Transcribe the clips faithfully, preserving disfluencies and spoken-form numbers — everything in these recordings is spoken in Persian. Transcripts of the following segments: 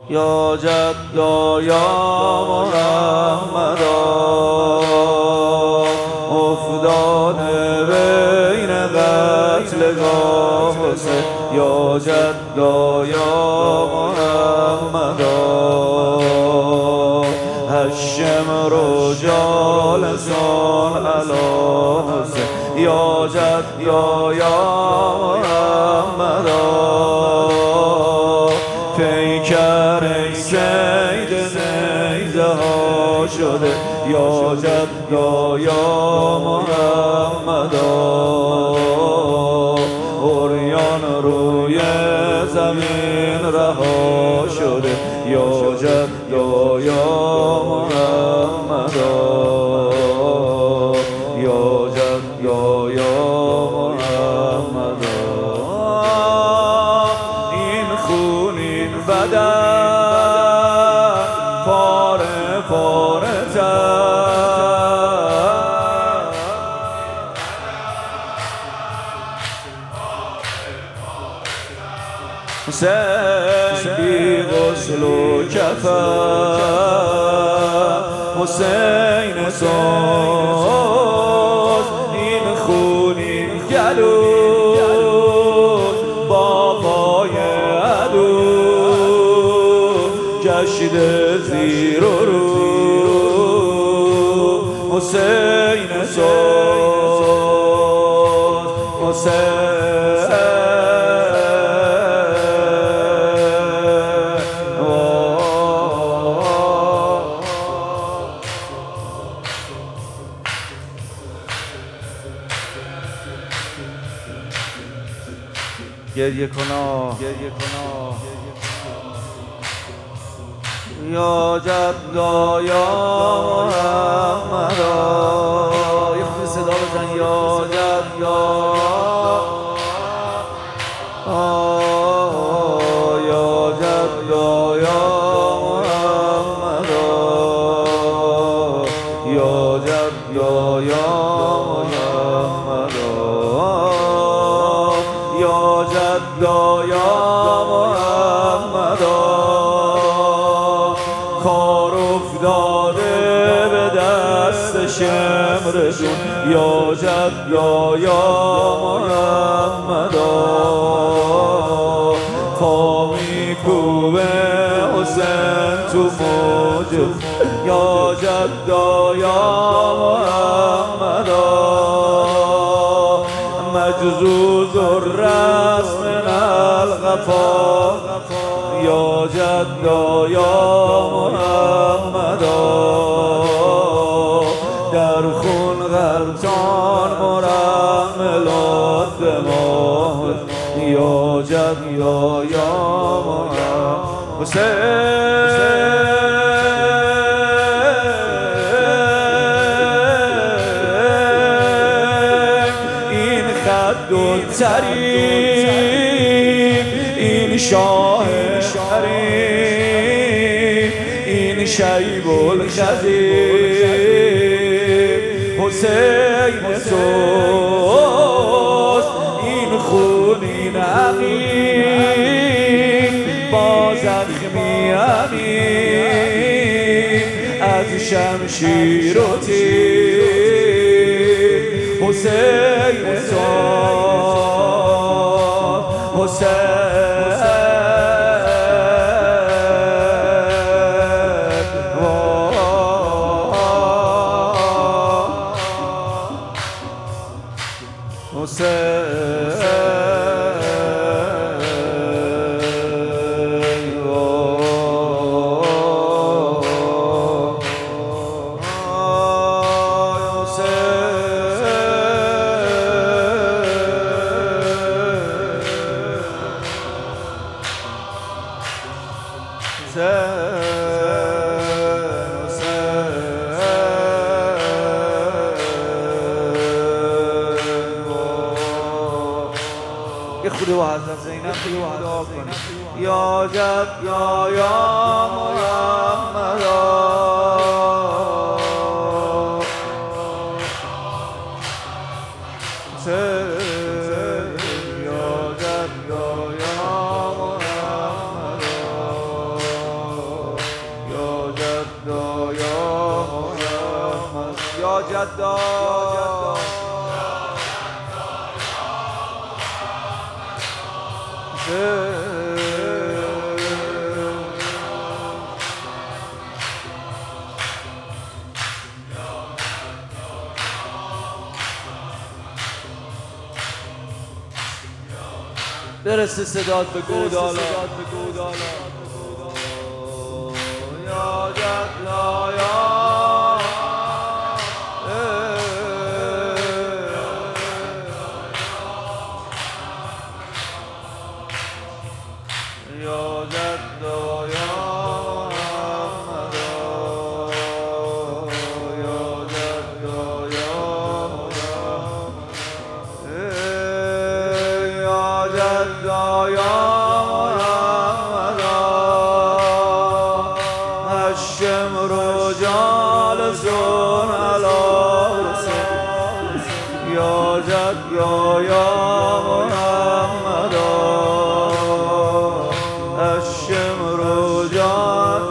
یا جدا یا محمدا افتاده بین قتلگاه حسین یا جدا یا محمدا هشم رجالسان علی حسین یا جدا یا محمدا پیکر سید نیزه ها شده یا جدا یا محمدا عریان روی زمین رها شده یا جدا یا محمدا یا جدا یا محمدا این خون این بدن پاره پاره حسین بی غسل و کفن حسین ساز این خون این گلود با پای عدو گشته زیر و رو حسین ساز حسین گریه کنا گریه کنا یا جدا یا محمدا یه خود صدا بزن یا جدا یا جدا یا محمدا یا جدا یا محمدا یا جدا یا محمدا کار افتاده به دست شمرشون یا جدا یا محمدا پا میکوبه حسین تو موج یا جدا یا محمدا مجزوز الرسم من الغفا یا جدا یا محمدا در خون غلطان مرملات دماغ یا جدا یا محمدا حسین دو ترین این شاه حریم این شیب الخزیم حسین توست این خون این عقیم با زخمی امین از شمشیر و تیر حسین ساز حسین یه خود با حضرت زینب دعا کنید یا جد یا یا محمدا یا جد یا یا محمدا جدا برسه صدات به گودالا یا جدا یا یا جدا یا محمد یا جدا یا یا جدا یا محمد هشم رجال زون علاس یا جدا یا محمد هشم رجال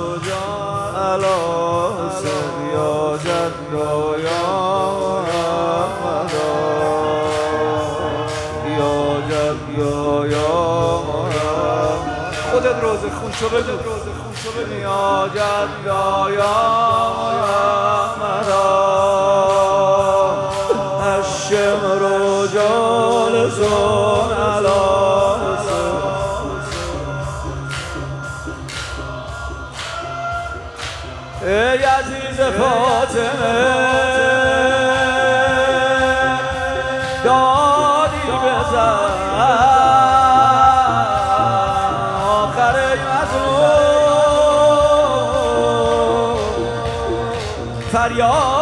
علاس یا جدا یا محمد یا جدا یا محمد خودت روز خون شو بگو یا جدا یا محمد هشم رجال زون علاس ای عزیز فاطمه دادی بزن آخر مظلوم فریاد